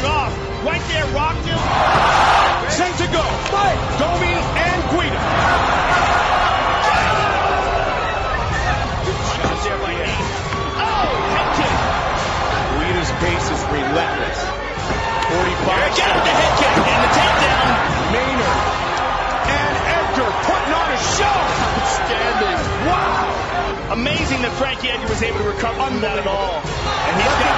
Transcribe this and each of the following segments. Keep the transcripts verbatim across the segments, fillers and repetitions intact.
it off. Right there, Rockville. Set to go. Fight. Domi and Guida. Shot there by Nate. Oh, head kick. Guida's pace is relentless. forty-five. Got the head kick and the takedown. Maynard and Edgar putting on a show. Outstanding. Wow. Amazing that Frankie Edgar was able to recover from that at all. And he's got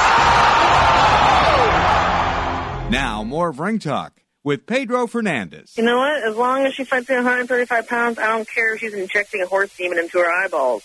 Maynard. Now, more of Ring Talk with Pedro Fernandez. You know what? As long as she fights at one hundred thirty-five pounds, I don't care if she's injecting a horse demon into her eyeballs.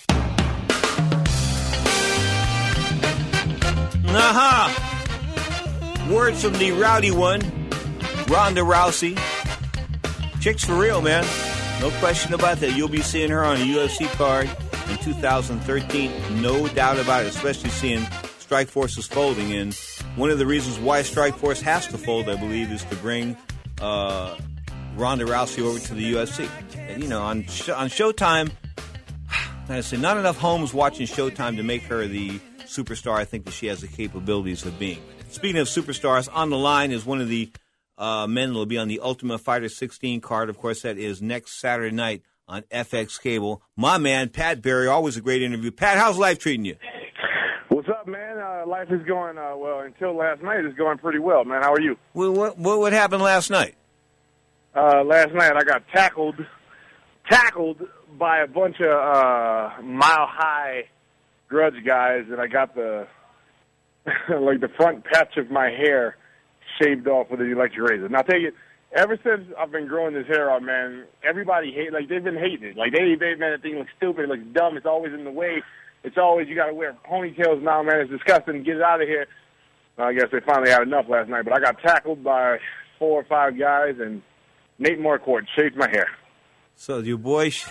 Uh-huh. Words from the rowdy one, Ronda Rousey. Chick's for real, man. No question about that. You'll be seeing her on a U F C card in two thousand thirteen. No doubt about it, especially seeing Strikeforce's folding. And one of the reasons why Strikeforce has to fold, I believe, is to bring uh, Ronda Rousey over to the U F C. And, you know, on, sh- on Showtime, I say not enough homes watching Showtime to make her the superstar I think that she has the capabilities of being. Speaking of superstars, on the line is one of the uh, men that will be on the Ultimate Fighter sixteen card. Of course, that is next Saturday night on F X Cable. My man, Pat Barry, always a great interview. Pat, how's life treating you? What's up, man? Uh, life is going, uh, well, until last night, it's going pretty well, man. How are you? Well, what, what what happened last night? Uh, last night, I got tackled, tackled by a bunch of uh, mile-high grudge guys, and I got the, like, the front patch of my hair shaved off with an electric razor. Now, take it, ever since I've been growing this hair out, man, everybody hate, like, they've been hating it. Like, they, they, man, that thing looks stupid, it looks dumb, it's always in the way. It's always, you got to wear ponytails now, man. It's disgusting. Get it out of here. I guess they finally had enough last night. But I got tackled by four or five guys, and Nate Marquardt shaved my hair. So your boy... Sh-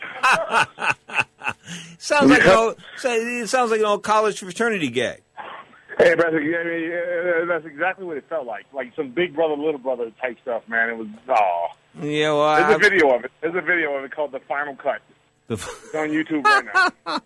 sounds like an old, it sounds like an old college fraternity gag. Hey, brother, yeah, that's exactly what it felt like. Like some big brother, little brother type stuff, man. It was, oh. Yeah, well, There's I, a video of it. There's a video of it called The Final Cut. The, it's on YouTube right now.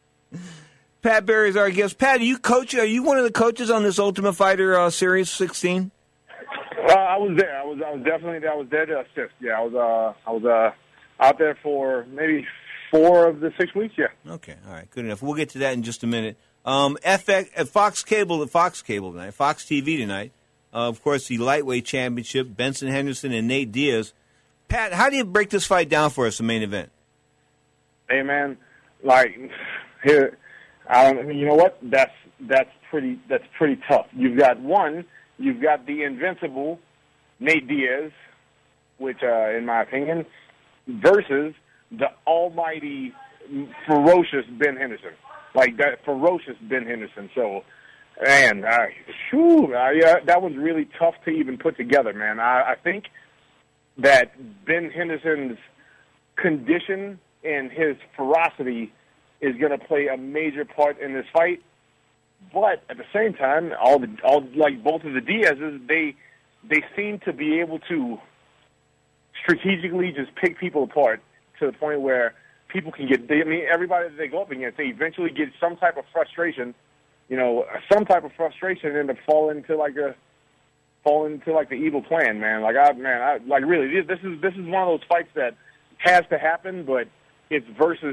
Pat Barry is our guest. Pat, are you coach? Are you one of the coaches on this Ultimate Fighter uh, Series sixteen? Uh, I was there. I was. I was definitely. I was there to assist. Yeah, I was. Uh, I was uh, out there for maybe four of the six weeks. Yeah. Okay. All right. Good enough. We'll get to that in just a minute. Um, F X, uh, Fox Cable, Fox Cable tonight, Fox T V tonight. Uh, of course, the lightweight championship. Benson Henderson and Nate Diaz. Pat, how do you break this fight down for us? The main event. Hey, man. Like here. I don't, you know what? That's that's pretty that's pretty tough. You've got one. You've got the invincible Nate Diaz, which, uh, in my opinion, versus the almighty, ferocious Ben Henderson. Like that ferocious Ben Henderson. So, man, I, whew, I, uh, that was really tough to even put together, man. I, I think that Ben Henderson's condition and his ferocity is going to play a major part in this fight, but at the same time, all the all like both of the Diaz's, they they seem to be able to strategically just pick people apart to the point where people can get. They, I mean, everybody that they go up against, they eventually get some type of frustration, you know, some type of frustration, and end up falling into like a falling into like the evil plan, man. Like I, man, I like really this is this is one of those fights that has to happen, but it's versus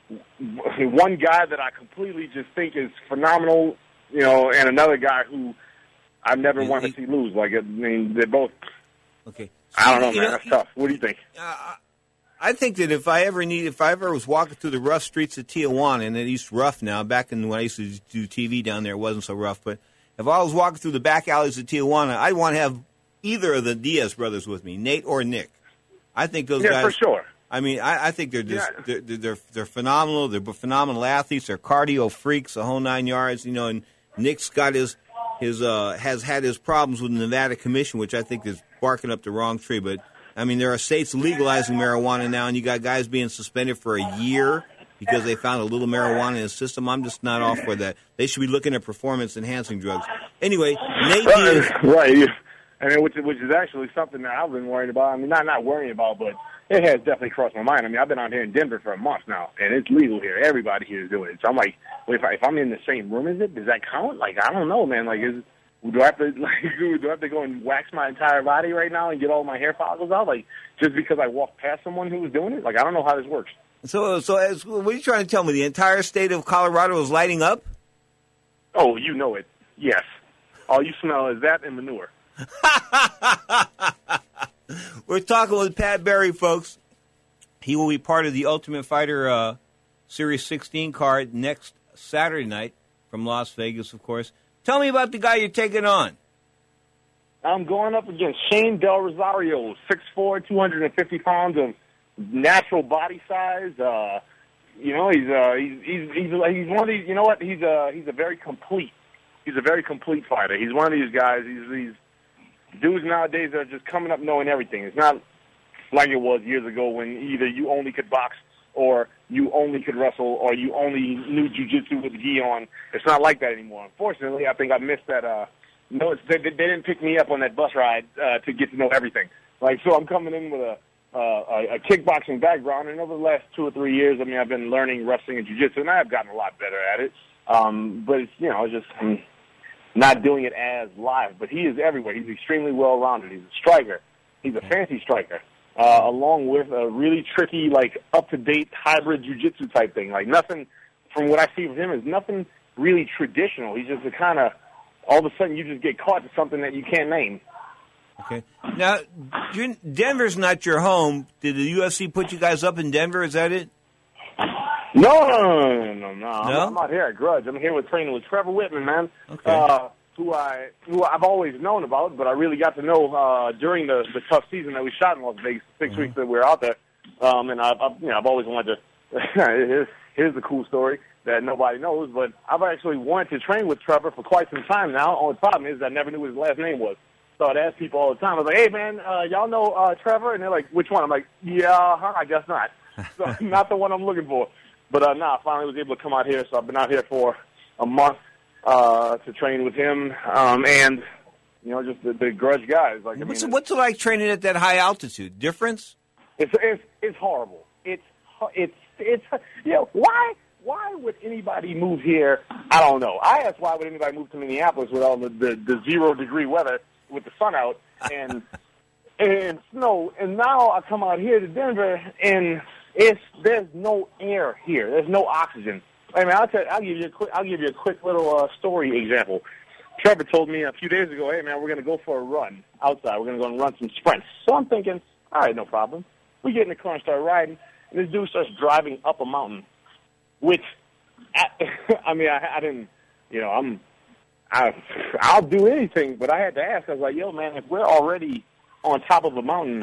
one guy that I completely just think is phenomenal, you know, and another guy who I never want to see lose. Like, I mean, they're both. Okay. I don't know, man. You know, That's tough. What do you think? Uh, I think that if I ever need, if I ever was walking through the rough streets of Tijuana, and it used rough now, back in when I used to do T V down there, it wasn't so rough, but if I was walking through the back alleys of Tijuana, I'd want to have either of the Diaz brothers with me, Nate or Nick. I think those yeah, guys. Yeah, for sure. I mean, I, I think they're just yeah. they're, they're they're phenomenal. They're phenomenal athletes. They're cardio freaks, the whole nine yards. You know, and Nick's got his his uh, has had his problems with the Nevada Commission, which I think is barking up the wrong tree. But I mean, there are states legalizing marijuana now, and you got guys being suspended for a year because they found a little marijuana in the system. I'm just not off for that. They should be looking at performance enhancing drugs. Anyway, Nate Diaz, right? I mean, which which is actually something that I've been worried about. I mean, not not worrying about, but it has definitely crossed my mind. I mean, I've been out here in Denver for a month now, and it's legal here. Everybody here is doing it. So I'm like, well, if, I, if I'm in the same room as it, does that count? Like, I don't know, man. Like, is Do I have to like do I have to go and wax my entire body right now and get all my hair follicles out, like just because I walked past someone who was doing it? Like I don't know how this works. So, so as, what are you trying to tell me? The entire state of Colorado is lighting up? Oh, you know it. Yes. All you smell is that and manure. We're talking with Pat Barry, folks. He will be part of the Ultimate Fighter uh, Series sixteen card next Saturday night from Las Vegas, of course. Tell me about the guy you're taking on. I'm going up against Shane Del Rosario, six foot four, two hundred fifty pounds of natural body size. Uh, you know, he's, uh, he's he's he's he's one of these. You know what? He's a he's a very complete. He's a very complete fighter. He's one of these guys. He's these dudes nowadays that are just coming up knowing everything. It's not like it was years ago when either you only could box or you only could wrestle or you only knew jiu-jitsu with the gi on. It's not like that anymore. Unfortunately, I think I missed that. Uh, no, it's, they, they didn't pick me up on that bus ride uh, to get to know everything. Like, so I'm coming in with a, uh, a, a kickboxing background, and over the last two or three years, I mean, I've been learning wrestling and jiu-jitsu, and I have gotten a lot better at it. Um, but it's, you know, it's just I'm not doing it as live. But he is everywhere. He's extremely well-rounded. He's a striker. He's a fancy striker. Uh, along with a really tricky, like, up-to-date hybrid jiu-jitsu type thing. Like, nothing, from what I see with him, is nothing really traditional. He's just a kind of, all of a sudden, you just get caught to something that you can't name. Okay. Now, you're, Denver's not your home. Did the U F C put you guys up in Denver? Is that it? No, no, no, no, no. no? I'm, no? I'm not here at Grudge. I'm here with training with Trevor Whitman, man. Okay. Uh, who I who I've always known about, but I really got to know uh, during the, the tough season that we shot in Las Vegas, six mm-hmm. weeks that we were out there. Um, and I've, I've you know I've always wanted to. here's, here's the cool story that nobody knows, but I've actually wanted to train with Trevor for quite some time now. Only problem is I never knew what his last name was. So I'd ask people all the time. I was like, "Hey man, uh, y'all know uh, Trevor?" And they're like, "Which one?" I'm like, "Yeah, huh, I guess not." So not the one I'm looking for. But uh, nah, I finally was able to come out here. So I've been out here for a month. Uh, to train with him, um, and, you know, just the, the Grudge guys. Like, I what's, mean, what's it like training at that high altitude? Difference? It's it's it's horrible. It's it's it's you know why why would anybody move here? I don't know. I asked why would anybody move to Minneapolis with all the the, the zero degree weather with the sun out and and snow, and now I come out here to Denver and it's there's no air here. There's no oxygen. I mean, I'll, tell, I'll give you a quick. I'll give you a quick little uh, story example. Trevor told me a few days ago, "Hey man, we're going to go for a run outside. We're going to go and run some sprints." So I'm thinking, all right, no problem. We get in the car and start riding, and this dude starts driving up a mountain. Which, I, I mean, I, I didn't, you know, I'm, I, I'll do anything, but I had to ask. I was like, "Yo, man, if we're already on top of a mountain,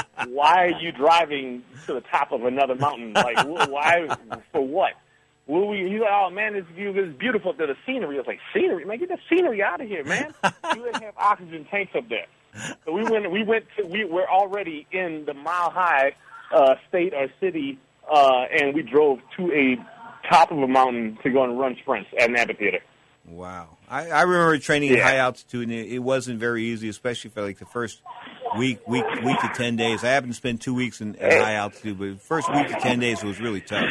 why are you driving to the top of another mountain? Like, why? For what?" Well, we, he's like, "Oh, man, this view is beautiful. The scenery." I was like, "Scenery? Man, get the scenery out of here, man. You didn't have oxygen tanks up there." So we went, we went to, we, we're already in the mile-high uh, state or city, uh, and we drove to a top of a mountain to go and run sprints at an amphitheater. Wow. I, I remember training yeah. at high altitude, and it, it wasn't very easy, especially for, like, the first week, week, week to ten days. I happened to spend two weeks in, at high altitude, but the first week to ten days was really tough.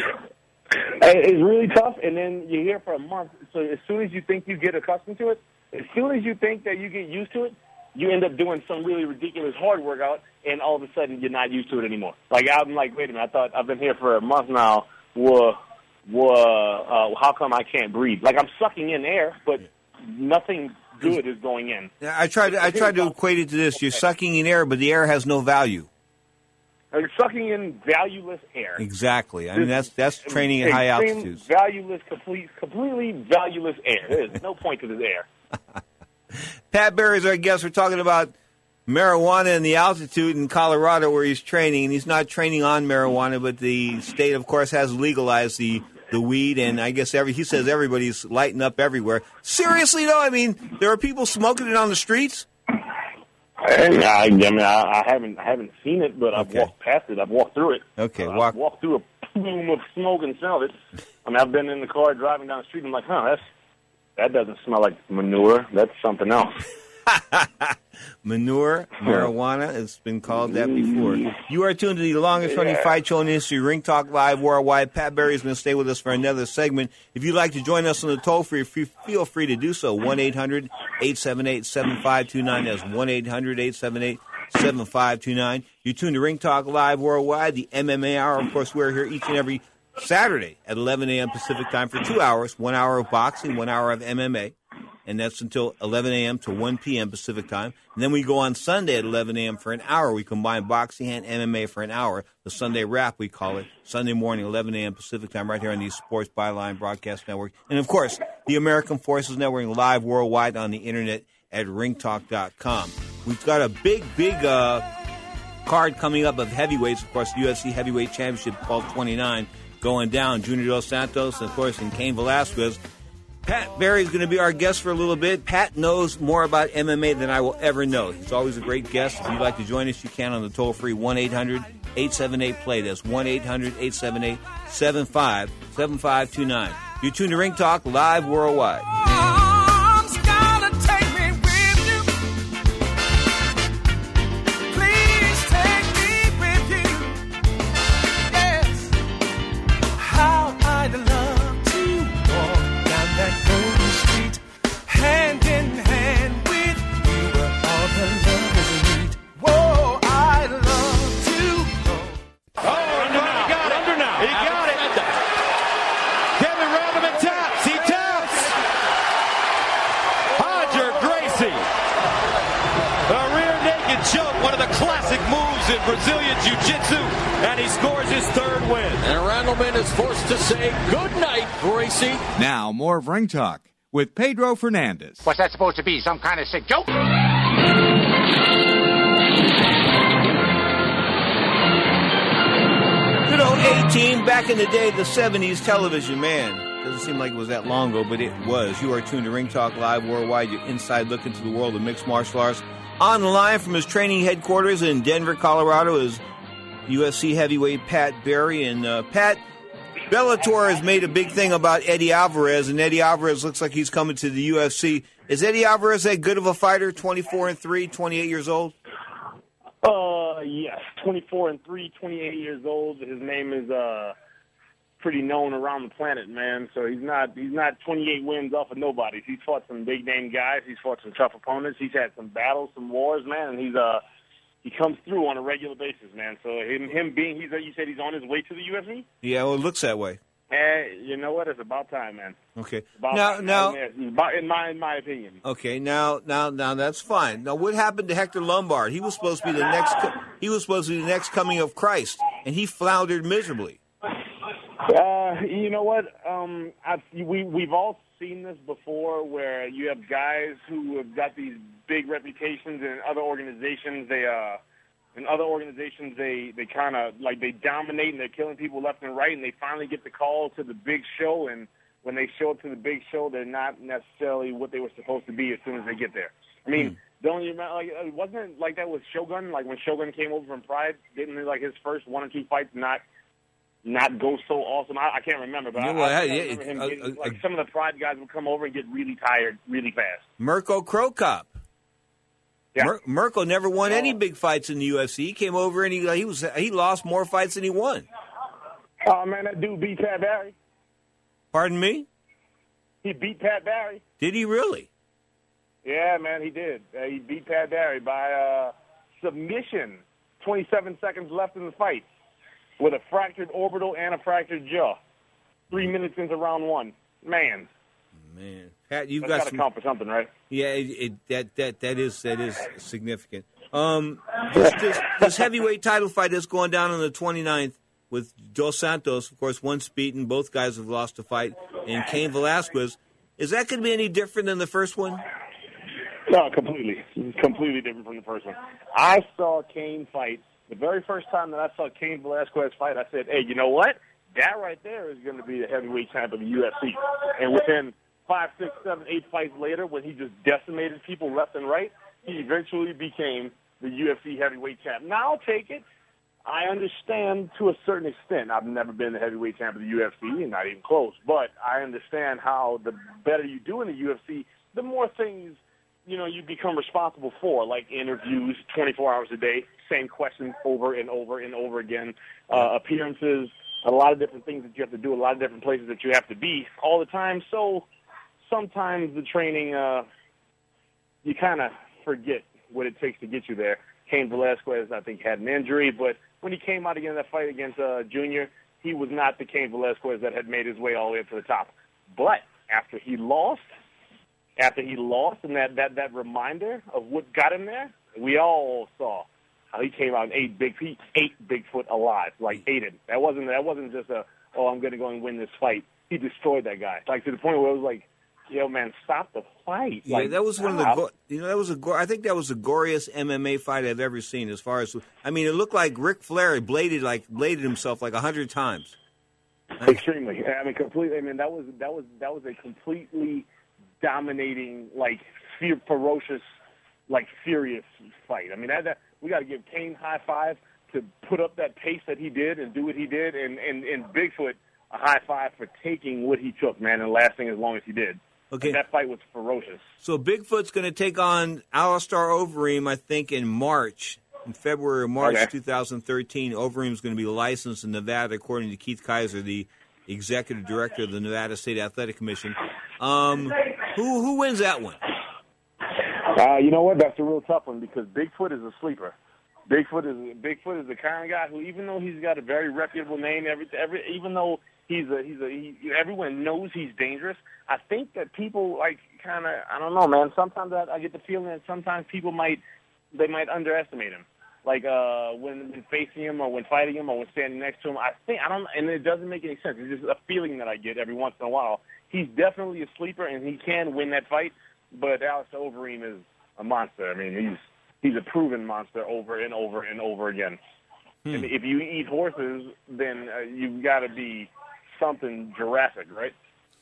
It's really tough, and then you're here for a month. So as soon as you think you get accustomed to it, as soon as you think that you get used to it, you end up doing some really ridiculous hard workout, and all of a sudden you're not used to it anymore. Like, I'm like, wait a minute, I thought I've been here for a month now. Whoa, whoa, uh, how come I can't breathe? Like, I'm sucking in air, but nothing good is going in. I tried to, I tried to equate it to this. You're sucking in air, but the air has no value. You're sucking in valueless air. Exactly. I mean, that's that's training at high altitudes. Valueless, complete, completely valueless air. There's no point to this air. Pat Barry is our guest. We're talking about marijuana and the altitude in Colorado where he's training. And he's not training on marijuana, but the state, of course, has legalized the, the weed. And I guess every he says everybody's lighting up everywhere. Seriously, though? I mean, there are people smoking it on the streets? I, I mean, I, I haven't, I haven't seen it, but I've okay. walked past it. I've walked through it. Okay, uh, walk. I've walked through a plume of smoke and smelled it. I mean, I've been in the car driving down the street. And I'm like, huh, that's that doesn't smell like manure. That's something else. Manure, marijuana, it's been called that before. You are tuned to the longest running yeah. fight show in history, Ring Talk Live Worldwide. Pat Barry is going to stay with us for another segment. If you'd like to join us on the toll free, feel free to do so. one eight hundred eight seven eight, seven five two nine. That's one eight hundred, eight seven eight, seven five two nine. You tune to Ring Talk Live Worldwide, the M M A Hour. Of course, we're here each and every Saturday at eleven a.m. Pacific Time for two hours, one hour of boxing, one hour of M M A. And that's until eleven a.m. to one p.m. Pacific Time. And then we go on Sunday at eleven a.m. for an hour. We combine boxing and M M A for an hour. The Sunday Wrap, we call it. Sunday morning, eleven a.m. Pacific Time, right here on the Sports Byline Broadcast Network. And, of course, the American Forces Network live worldwide on the Internet at ring talk dot com. We've got a big, big uh, card coming up of heavyweights. Of course, the U F C Heavyweight Championship, Paul twenty-nine, going down. Junior Dos Santos, and, of course, and Cain Velasquez. Pat Barry is going to be our guest for a little bit. Pat knows more about M M A than I will ever know. He's always a great guest. If you'd like to join us, you can on the toll-free one eight hundred, eight seven eight, play. That's one eight hundred, eight seven eight, seven five seven five two nine. You tune to Ring Talk Live Worldwide. Brazilian Jiu-Jitsu, and he scores his third win. And Randleman is forced to say good night, Gracie. Now, more of Ring Talk with Pedro Fernandez. What's that supposed to be, some kind of sick joke? Good old A-Team, back in the day, the seventies television, man. Doesn't seem like it was that long ago, but it was. You are tuned to Ring Talk Live Worldwide, your inside look into the world of mixed martial arts. On the line from his training headquarters in Denver, Colorado, is U F C heavyweight Pat Barry. And uh, Pat, Bellator has made a big thing about Eddie Alvarez, and Eddie Alvarez looks like he's coming to the U F C. Is Eddie Alvarez that good of a fighter, twenty-four and three, twenty-eight years old? Uh, yes, twenty-four and three, twenty-eight years old. His name is uh pretty known around the planet, man. So he's not he's not twenty-eight wins off of nobody. He's fought some big name guys. He's fought some tough opponents. He's had some battles, some wars, man. And he's uh he comes through on a regular basis, man. So him him being he's you said he's on his way to the U F C. Yeah, well, it looks that way. Eh, you know what? It's about time, man. Okay. About now, time. now, in my in my, in my opinion. Okay. Now, now, now, that's fine. Now, what happened to Hector Lombard? He was supposed to be the next. He was supposed to be the next coming of Christ, and he floundered miserably. Uh, you know what? Um, I've, we we've all seen this before, where you have guys who have got these big reputations in other organizations. They uh. In other organizations, they, they kind of, like, they dominate and they're killing people left and right, and they finally get the call to the big show, and when they show up to the big show, they're not necessarily what they were supposed to be as soon as they get there. I mean, mm. don't you remember, like, wasn't it like that with Shogun? Like, when Shogun came over from Pride, didn't, like, his first one or two fights not not go so awesome? I, I can't remember, but yeah, well, I, I yeah, remember him getting, uh, like, uh, some of the Pride guys would come over and get really tired really fast. Mirko Cro Cop. Yeah. Mer- Mirko never won any big fights in the U F C. He came over and he he was he lost more fights than he won. Oh man, that dude beat Pat Barry. Pardon me? He beat Pat Barry. Did he really? Yeah, man, he did. Uh, he beat Pat Barry by uh, submission. Twenty-seven seconds left in the fight, with a fractured orbital and a fractured jaw. Three minutes into round one. Man. Man, Pat, you've That's got to count for something, right? Yeah, it, it, that that that is that is significant. Um, this, this, this heavyweight title fight is going down on the twenty-ninth with Dos Santos, of course, once beaten. Both guys have lost a fight, and Cain Velasquez. Is that going to be any different than the first one? No, completely, completely different from the first one. I saw Cain fight the very first time that I saw Cain Velasquez fight. I said, "Hey, you know what? That right there is going to be the heavyweight champ of the U F C." And within five, six, seven, eight fights later, when he just decimated people left and right, he eventually became the U F C heavyweight champ. Now I'll take it. I understand to a certain extent. I've never been the heavyweight champ of the U F C, and not even close. But I understand how the better you do in the U F C, the more things, you know, you become responsible for, like interviews twenty-four hours a day, same questions over and over and over again, uh, appearances, a lot of different things that you have to do, a lot of different places that you have to be all the time. So sometimes the training, uh, you kind of forget what it takes to get you there. Cain Velasquez, I think, had an injury, but when he came out again in that fight against uh, Junior, he was not the Cain Velasquez that had made his way all the way up to the top. But after he lost, after he lost, and that, that, that reminder of what got him there, we all saw how he came out and ate big, he ate Bigfoot alive, like ate him. That wasn't that wasn't just a, oh, I'm going to go and win this fight. He destroyed that guy, like to the point where it was like, yo, man, stop the fight. Yeah, like, that was one stop. of the, you know, that was a, I think that was the goriest M M A fight I've ever seen. As far as, I mean, it looked like Ric Flair bladed like bladed himself like a hundred times. Extremely. I mean, completely. I mean, that was that was that was a completely dominating, like, fear, ferocious, like, furious fight. I mean, that, that we got to give Cain high five to put up that pace that he did and do what he did, and and, and Bigfoot a high five for taking what he took, man, and lasting as long as he did. Okay. And that fight was ferocious. So Bigfoot's going to take on Alistair Overeem, I think, in March, in February or March okay. two thousand thirteen. Overeem's going to be licensed in Nevada, according to Keith Kaiser, the executive director of the Nevada State Athletic Commission. Um, who who wins that one? Uh, you know what? That's a real tough one because Bigfoot is a sleeper. Bigfoot is Bigfoot is the kind of guy who, even though he's got a very reputable name, every every even though he's a he's a he, everyone knows he's dangerous. I think that people like kind of I don't know, man. Sometimes I, I get the feeling that sometimes people might they might underestimate him, like uh, when, when facing him or when fighting him or when standing next to him. I think I don't, and it doesn't make any sense. It's just a feeling that I get every once in a while. He's definitely a sleeper, and he can win that fight. But Alistair Overeem is a monster. I mean, he's he's a proven monster over and over and over again. Hmm. And if you eat horses, then uh, you've got to be something Jurassic, right?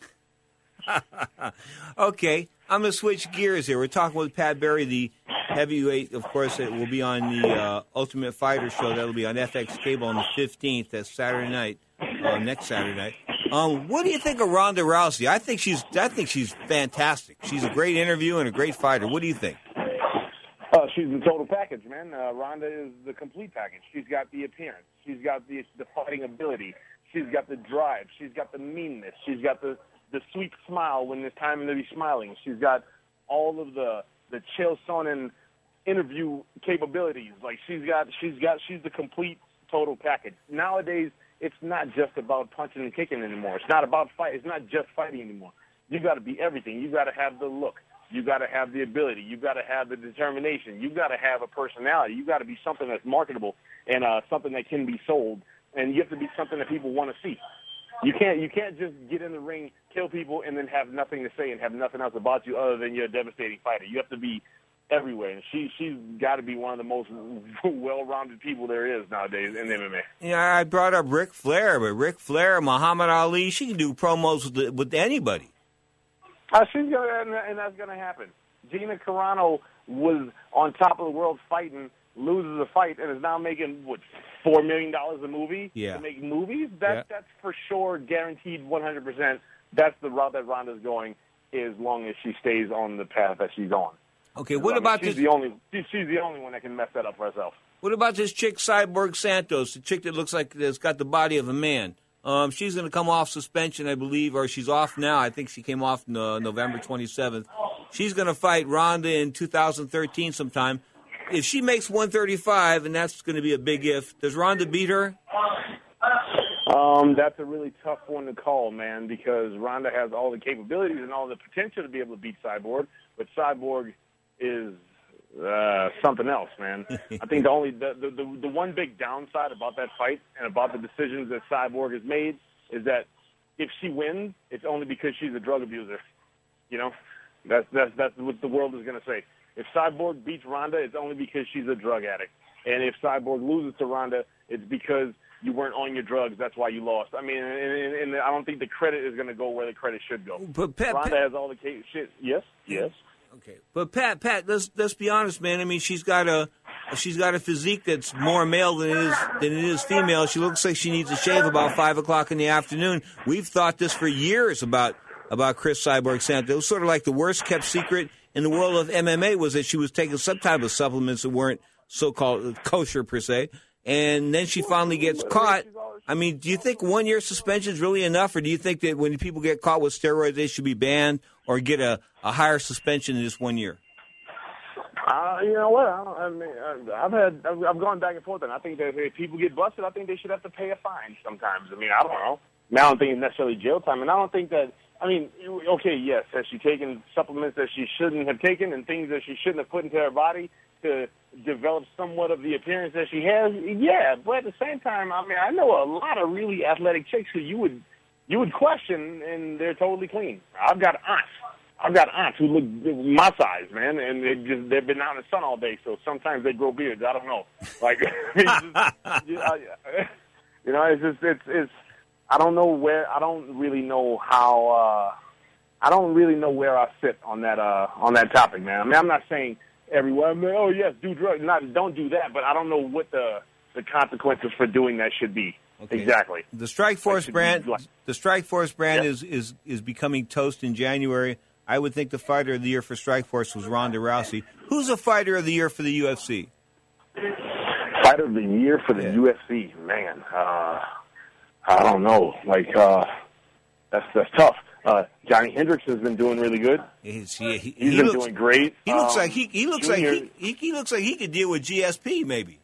Okay, I'm going to switch gears here. We're talking with Pat Barry, the heavyweight. Of course, it will be on the uh, Ultimate Fighter show. That will be on F X Cable on the fifteenth. That's Saturday night, uh, next Saturday night. Um, what do you think of Ronda Rousey? I think she's I think she's fantastic. She's a great interview and a great fighter. What do you think? Uh, she's the total package, man. Uh, Ronda is the complete package. She's got the appearance. She's got the the fighting ability. She's got the drive. She's got the meanness. She's got the, the sweet smile when it's time to be smiling. She's got all of the the Chael Sonnen interview capabilities. Like she's got she's got she's the complete total package. Nowadays, it's not just about punching and kicking anymore. It's not about fight. It's not just fighting anymore. You got to be everything. You got to have the look. You got to have the ability. You got to have the determination. You got to have a personality. You got to be something that's marketable and uh, something that can be sold. And you have to be something that people want to see. You can't you can't just get in the ring, kill people, and then have nothing to say and have nothing else about you other than you're a devastating fighter. You have to be everywhere, and she she's got to be one of the most well-rounded people there is nowadays in M M A. Yeah, I brought up Ric Flair, but Ric Flair, Muhammad Ali, she can do promos with, with anybody. Uh, she's gonna, and, and that's gonna happen. Gina Carano was on top of the world fighting, loses a fight, and is now making what four million dollars a movie yeah. to make movies. That yeah. that's for sure, guaranteed, one hundred percent. That's the route that Ronda's going, as long as she stays on the path that she's on. Okay, what I about mean, she's this? The only, she's, she's the only one that can mess that up for herself. What about this chick, Cyborg Santos, the chick that looks like that's got the body of a man? Um, she's going to come off suspension, I believe, or she's off now. I think she came off uh, November twenty-seventh. She's going to fight Ronda in two thousand thirteen sometime. If she makes one thirty-five, and that's going to be a big if, does Ronda beat her? Um, that's a really tough one to call, man, because Ronda has all the capabilities and all the potential to be able to beat Cyborg, but Cyborg is uh, something else, man. I think the only the, the the the one big downside about that fight and about the decisions that Cyborg has made is that if she wins, it's only because she's a drug abuser. You know, that's that's that's what the world is going to say. If Cyborg beats Ronda, it's only because she's a drug addict, and if Cyborg loses to Ronda, it's because you weren't on your drugs. That's why you lost. I mean, and, and, and I don't think the credit is going to go where the credit should go. But Pat, Ronda Pat, has all the case. Shit. Yes. Yes. Okay, but Pat, Pat, let's let's be honest, man. I mean, she's got a she's got a physique that's more male than it is than it is female. She looks like she needs a shave about five o'clock in the afternoon. We've thought this for years about about Chris Cyborg Santos. It was sort of like the worst kept secret in the world of M M A was that she was taking some type of supplements that weren't so-called kosher per se, and then she finally gets caught. I mean, do you think one year suspension is really enough, or do you think that when people get caught with steroids, they should be banned or get a, a higher suspension than just one year? Uh, you know what? I, don't, I mean, I've had I've, I've gone back and forth, and I think that if people get busted, I think they should have to pay a fine sometimes. I mean, I don't know. Now I don't think it's necessarily jail time, and I don't think that. I mean, okay, yes, has she taken supplements that she shouldn't have taken and things that she shouldn't have put into her body to develop somewhat of the appearance that she has? Yeah, but at the same time, I mean, I know a lot of really athletic chicks who you would you would question, and they're totally clean. I've got aunts. I've got aunts who look my size, man, and they just they've been out in the sun all day, so sometimes they grow beards. I don't know, like, it's just, you know, it's just it's it's. I don't know where. I don't really know how. Uh, I don't really know where I sit on that uh, on that topic, man. I mean, I'm not saying everywhere. I mean, oh yes, do drugs. Not don't do that, but I don't know what the the consequences for doing that should be. Okay. Exactly. The Strikeforce brand. Like, the Strikeforce brand yeah. is, is is becoming toast in January. I would think the fighter of the year for Strikeforce was Ronda Rousey. Who's the fighter of the year for the U F C? Fighter of the year for the yeah. U F C, man. Uh, I don't know. Like uh, that's that's tough. Uh, Johnny Hendricks has been doing really good. He's, he, he, He's he been looks, doing great. He looks um, like he he looks Junior, like he, he he looks like he could deal with G S P maybe.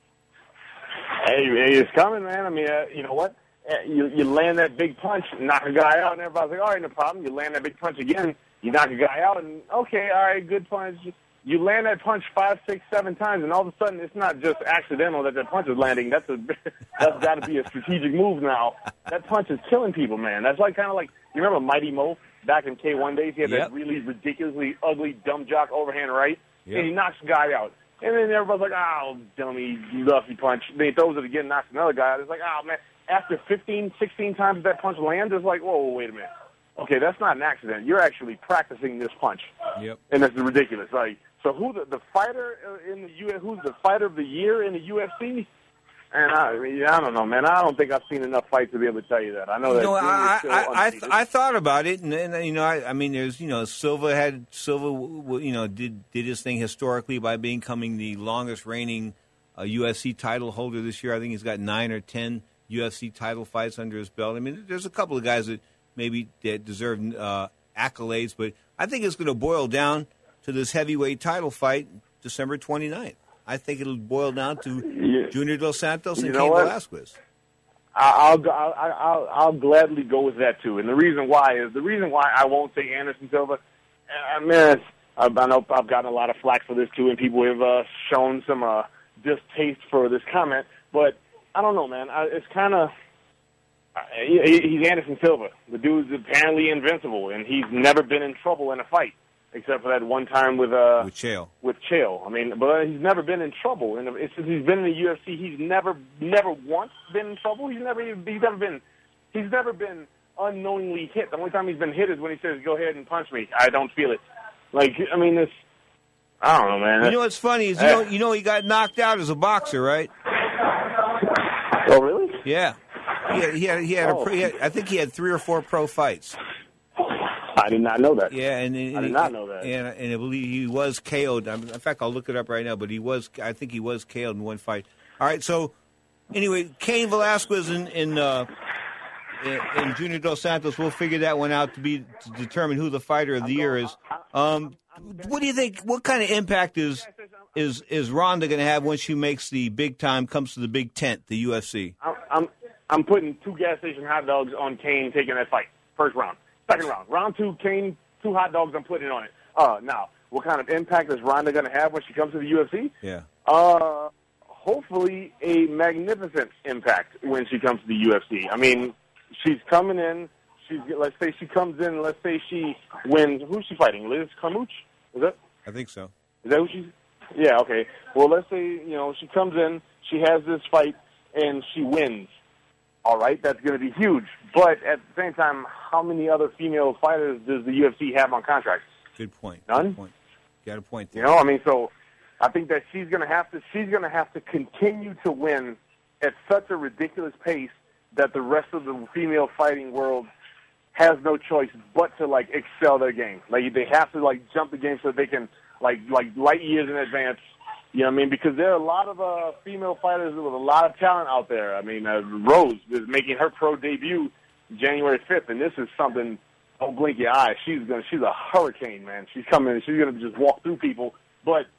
Hey, it's coming, man. I mean, uh, you know what? Uh, You you land that big punch, knock a guy out, and everybody's like, all right, no problem. You land that big punch again, you knock a guy out, and okay, all right, good punch. You land that punch five, six, seven times, and all of a sudden it's not just accidental that that punch is landing. That's a that's got to be a strategic move now. That punch is killing people, man. That's like kind of like you remember Mighty Mo back in K one days. He had Yep. that really ridiculously ugly dumb jock overhand right, Yep. and he knocks the guy out. And then everybody's like, oh, dummy, lucky punch. Then he throws it again, knocks another guy out. It's like, oh, man, after fifteen, sixteen times that punch lands, it's like, whoa, wait a minute. Okay, that's not an accident. You're actually practicing this punch. Yep. And this is ridiculous. Like, so who the, the fighter in the U F, who's the fighter of the year in the U F C? And I, I don't know, man. I don't think I've seen enough fights to be able to tell you that. I know You that. know, I still I, I, undefeated. I thought about it, and, and you know, I, I mean, there's you know, Silva had Silva, you know, did did his thing historically by becoming the longest reigning uh, U F C title holder this year. I think he's got nine or ten U F C title fights under his belt. I mean, there's a couple of guys that maybe that deserve uh, accolades, but I think it's going to boil down to this heavyweight title fight December twenty-ninth. I think it'll boil down to Yeah. Junior Dos Santos and You know Cain what? Velasquez. I'll, I'll I'll I'll gladly go with that too. And the reason why is the reason why I won't say Anderson Silva. I mean, it's, I know I've gotten a lot of flack for this too, and people have uh, shown some uh, distaste for this comment. But I don't know, man. I, it's kind of he, he's Anderson Silva. The dude's apparently invincible, and he's never been in trouble in a fight, except for that one time with uh With Chael. with Chael. I mean, but he's never been in trouble. And since he's been in the U F C, he's never, never once been in trouble. He's never, he's never been, he's never been unknowingly hit. The only time he's been hit is when he says, "Go ahead and punch me. I don't feel it." Like, I mean, this. I don't know, man. You know what's funny is you know you know he got knocked out as a boxer, right? Oh, really? Yeah. He had, he had, he had, Oh. a, he had I think he had three or four pro fights. I did not know that. Yeah, and, and I did not know that. And, and I believe he was K O'd. In fact, I'll look it up right now. But he was, I think he was K O'd in one fight. All right. So anyway, Cain Velasquez and in, in, uh, in, in Junior Dos Santos. We'll figure that one out to be to determine who the fighter of the year is. Um, what do you think? What kind of impact is is is Ronda going to have when she makes the big time? Comes to the big tent, the U F C. I'm, I'm, I'm putting two gas station hot dogs on Kane taking that fight. First round. Second round. Round two, Kane, two hot dogs, I'm putting it on it. Uh, now, what kind of impact is Ronda going to have when she comes to the U F C? Yeah. Uh, hopefully a magnificent impact when she comes to the U F C. I mean, she's coming in. She's, let's say she comes in. Let's say she wins. Who's she fighting? Liz Carmouche? Is that? I think so. Is that who she's? Yeah. Okay. Well, let's say you know she comes in. She has this fight and she wins. All right, that's going to be huge. But at the same time, how many other female fighters does the U F C have on contract? Good point. None. Good point. Got a point there. You know, I mean, so I think that she's going to have to. She's going to have to continue to win at such a ridiculous pace that the rest of the female fighting world has no choice but to like excel their game. Like they have to like jump the game so that they can like like light years in advance. You know what I mean? Because there are a lot of uh, female fighters with a lot of talent out there. I mean, uh, Rose is making her pro debut January fifth, and this is something. Don't blink your eye. She's gonna. She's a hurricane, man. She's coming. She's gonna just walk through people. But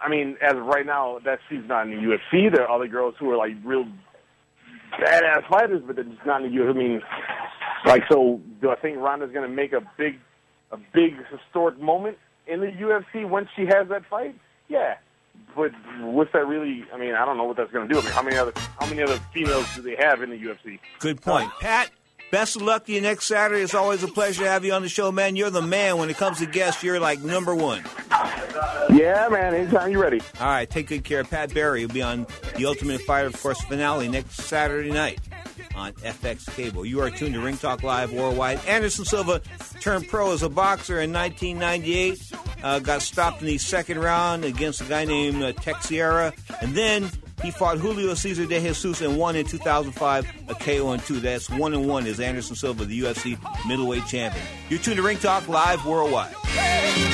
I mean, as of right now, that she's not in the U F C. There are other girls who are like real badass fighters, but they're just not in the U F C. I mean, like, so do I think Ronda's going to make a big, a big historic moment in the U F C when she has that fight? Yeah. But what's that really? I mean, I don't know what that's going to do. I mean, how many other how many other females do they have in the U F C? Good point. Pat, best of luck to you next Saturday. It's always a pleasure to have you on the show, man. You're the man. When it comes to guests, you're like number one. Yeah, man. Anytime you're ready. All right, take good care. Pat Barry will be on The Ultimate Fighter, of course, finale next Saturday night on F X Cable. You are tuned to Ring Talk Live Worldwide. Anderson Silva turned pro as a boxer in nineteen ninety-eight. Uh, got stopped in the second round against a guy named uh, Texiera. And then he fought Julio Cesar de Jesus and won in two thousand five, a K O in two. That's one and one is Anderson Silva, the U F C middleweight champion. You're tuned to Ring Talk Live Worldwide.